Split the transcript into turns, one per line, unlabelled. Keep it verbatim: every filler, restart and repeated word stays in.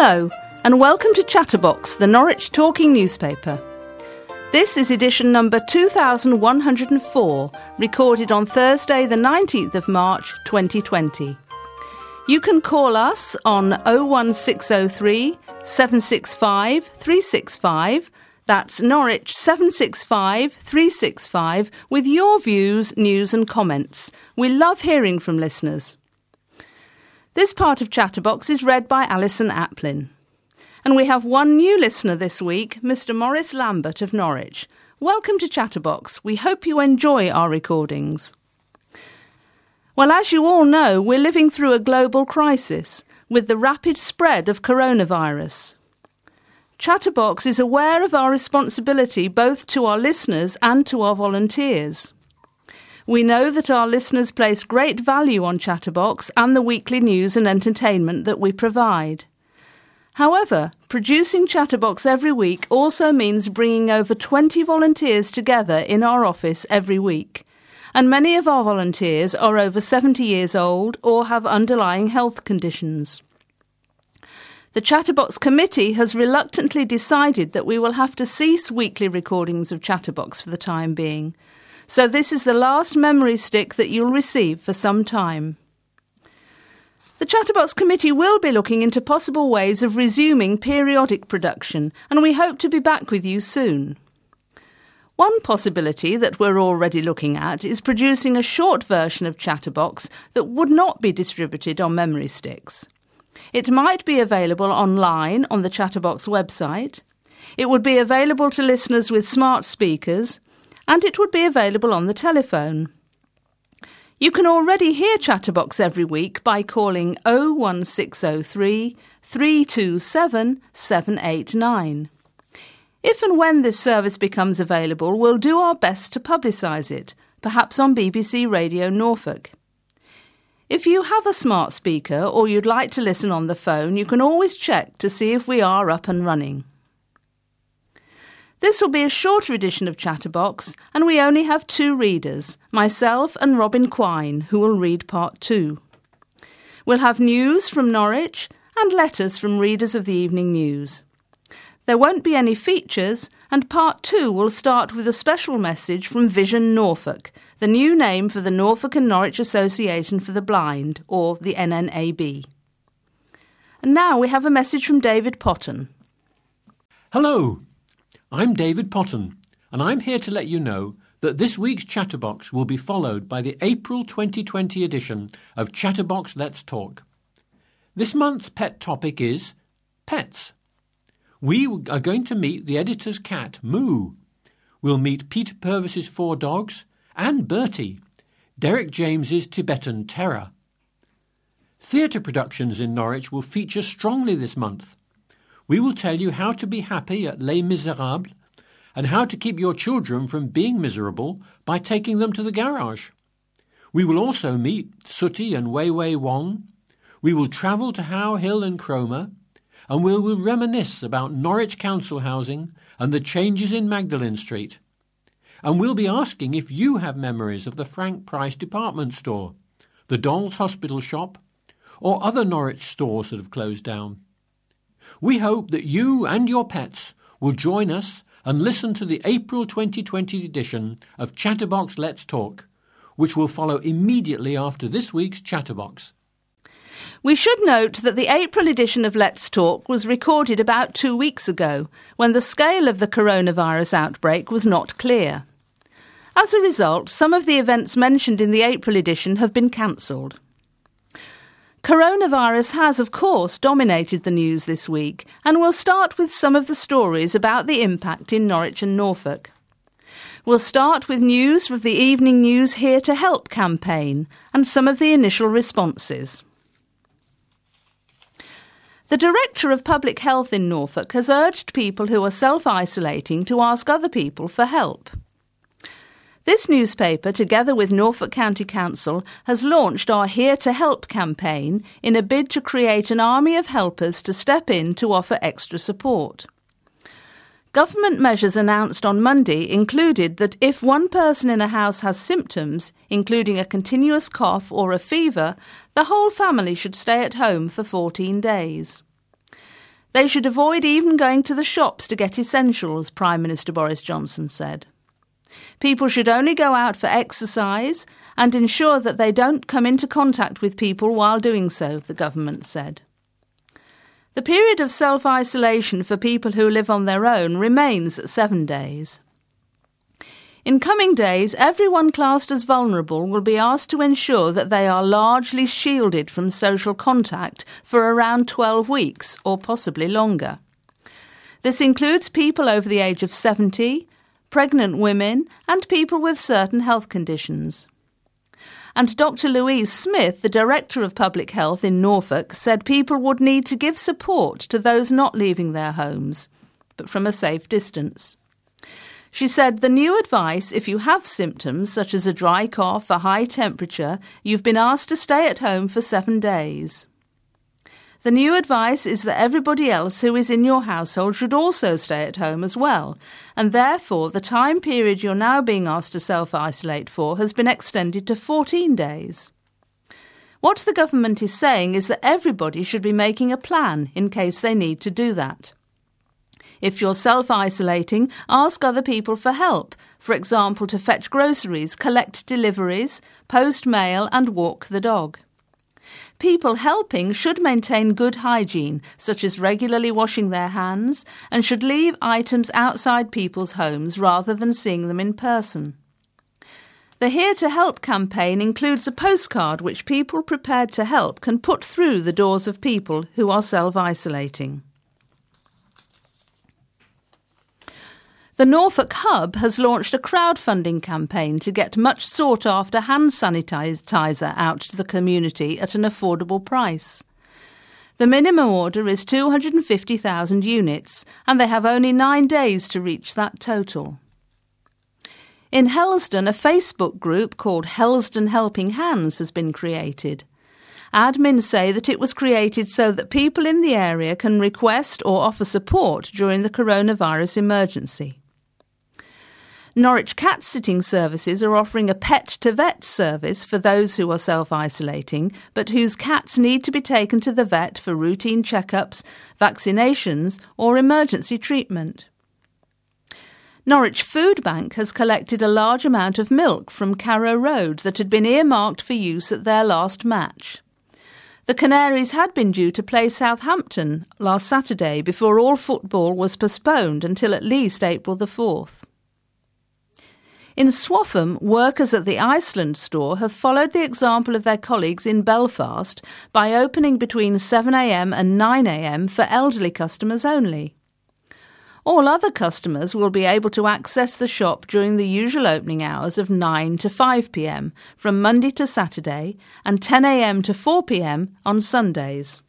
Hello, and welcome to Chatterbox, the Norwich talking newspaper. This is edition number two thousand one hundred four, recorded on Thursday the nineteenth of March twenty twenty. You can call us on oh one six oh three, seven six five, three six five, that's Norwich seven six five, three six five, with your views, news and comments. We love hearing from listeners. This part of Chatterbox is read by Alison Aplin. And we have one new listener this week, Mister Maurice Lambert of Norwich. Welcome to Chatterbox. We hope you enjoy our recordings. Well, as you all know, we're living through a global crisis with the rapid spread of coronavirus. Chatterbox is aware of our responsibility both to our listeners and to our volunteers. We know that our listeners place great value on Chatterbox and the weekly news and entertainment that we provide. However, producing Chatterbox every week also means bringing over twenty volunteers together in our office every week, and many of our volunteers are over seventy years old or have underlying health conditions. The Chatterbox committee has reluctantly decided that we will have to cease weekly recordings of Chatterbox for the time being, so this is the last memory stick that you'll receive for some time. The Chatterbox Committee will be looking into possible ways of resuming periodic production, and we hope to be back with you soon. One possibility that we're already looking at is producing a short version of Chatterbox that would not be distributed on memory sticks. It might be available online on the Chatterbox website. It would be available to listeners with smart speakers, and it would be available on the telephone. You can already hear Chatterbox every week by calling oh one six oh three, three two seven, seven eight nine. If and when this service becomes available, we'll do our best to publicise it, perhaps on B B C Radio Norfolk. If you have a smart speaker or you'd like to listen on the phone, you can always check to see if we are up and running. This will be a shorter edition of Chatterbox, and we only have two readers, myself and Robin Quine, who will read part two. We'll have news from Norwich and letters from readers of the evening news. There won't be any features, and part two will start with a special message from Vision Norfolk, the new name for the Norfolk and Norwich Association for the Blind, or the N N A B. And now we have a message from David Potton.
Hello. I'm David Potton, and I'm here to let you know that this week's Chatterbox will be followed by the April twenty twenty edition of Chatterbox Let's Talk. This month's pet topic is pets. We are going to meet the editor's cat, Moo. We'll meet Peter Purvis's four dogs and Bertie, Derek James's Tibetan Terror. Theatre productions in Norwich will feature strongly this month. We will tell you how to be happy at Les Miserables and how to keep your children from being miserable by taking them to the garage. We will also meet Sooty and Wei Wei Wong. We will travel to How Hill and Cromer, and we will reminisce about Norwich Council housing and the changes in Magdalen Street. And we'll be asking if you have memories of the Frank Price department store, the Dolls Hospital shop, or other Norwich stores that have closed down. We hope that you and your pets will join us and listen to the April twenty twenty edition of Chatterbox Let's Talk, which will follow immediately after this week's Chatterbox.
We should note that the April edition of Let's Talk was recorded about two weeks ago, when the scale of the coronavirus outbreak was not clear. As a result, some of the events mentioned in the April edition have been cancelled. Coronavirus has, of course, dominated the news this week, and we'll start with some of the stories about the impact in Norwich and Norfolk. We'll start with news from the Evening News Here to Help campaign and some of the initial responses. The Director of Public Health in Norfolk has urged people who are self-isolating to ask other people for help. This newspaper, together with Norfolk County Council, has launched our Here to Help campaign in a bid to create an army of helpers to step in to offer extra support. Government measures announced on Monday included that if one person in a house has symptoms, including a continuous cough or a fever, the whole family should stay at home for fourteen days. They should avoid even going to the shops to get essentials, Prime Minister Boris Johnson said. People should only go out for exercise and ensure that they don't come into contact with people while doing so, the government said. The period of self-isolation for people who live on their own remains at seven days. In coming days, everyone classed as vulnerable will be asked to ensure that they are largely shielded from social contact for around twelve weeks or possibly longer. This includes people over the age of seventy, pregnant women and people with certain health conditions. And Doctor Louise Smith, the Director of Public Health in Norfolk, said people would need to give support to those not leaving their homes, but from a safe distance. She said the new advice, if you have symptoms such as a dry cough, a high temperature, you've been asked to stay at home for seven days. The new advice is that everybody else who is in your household should also stay at home as well, and therefore the time period you're now being asked to self-isolate for has been extended to fourteen days. What the government is saying is that everybody should be making a plan in case they need to do that. If you're self-isolating, ask other people for help, for example to fetch groceries, collect deliveries, post mail and walk the dog. People helping should maintain good hygiene, such as regularly washing their hands, and should leave items outside people's homes rather than seeing them in person. The Here to Help campaign includes a postcard which people prepared to help can put through the doors of people who are self-isolating. The Norfolk Hub has launched a crowdfunding campaign to get much sought-after hand sanitizer out to the community at an affordable price. The minimum order is two hundred fifty thousand units, and they have only nine days to reach that total. In Helsdon, a Facebook group called Helsdon Helping Hands has been created. Admins say that it was created so that people in the area can request or offer support during the coronavirus emergency. Norwich Cat Sitting Services are offering a pet-to-vet service for those who are self-isolating, but whose cats need to be taken to the vet for routine checkups, vaccinations or emergency treatment. Norwich Food Bank has collected a large amount of milk from Carrow Road that had been earmarked for use at their last match. The Canaries had been due to play Southampton last Saturday before all football was postponed until at least April the fourth. In Swaffham, workers at the Iceland store have followed the example of their colleagues in Belfast by opening between seven a m and nine a m for elderly customers only. All other customers will be able to access the shop during the usual opening hours of nine to five p m from Monday to Saturday and ten a m to four p m on Sundays.